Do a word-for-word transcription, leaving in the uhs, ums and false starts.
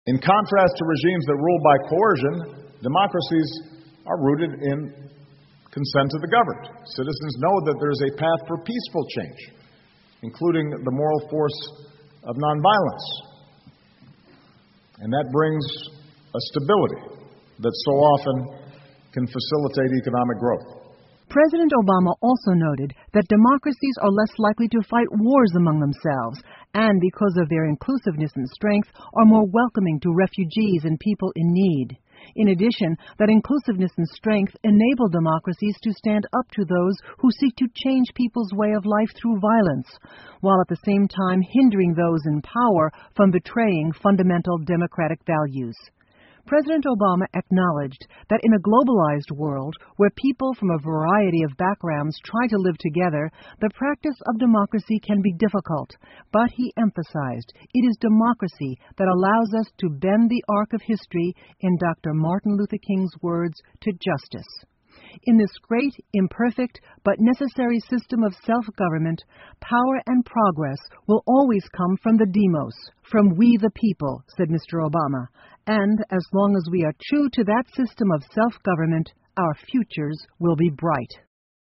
In contrast to regimes that rule by coercion, democracies are rooted in consent of the governed. Citizens know that there's a path for peaceful change, including the moral force of nonviolence. And that brings a stability that so often can facilitate economic growth. President Obama also noted that democracies are less likely to fight wars among themselves and, because of their inclusiveness and strength, are more welcoming to refugees and people in need. In addition, that inclusiveness and strength enable democracies to stand up to those who seek to change people's way of life through violence, while at the same time hindering those in power from betraying fundamental democratic values. President Obama acknowledged that in a globalized world where people from a variety of backgrounds try to live together, the practice of democracy can be difficult, but he emphasized it is democracy that allows us to bend the arc of history, in Doctor Martin Luther King's words, to justice. In this great, imperfect, but necessary system of self-government, power and progress will always come from the demos, from we the people, said Mister Obama. And as long as we are true to that system of self-government, our futures will be bright.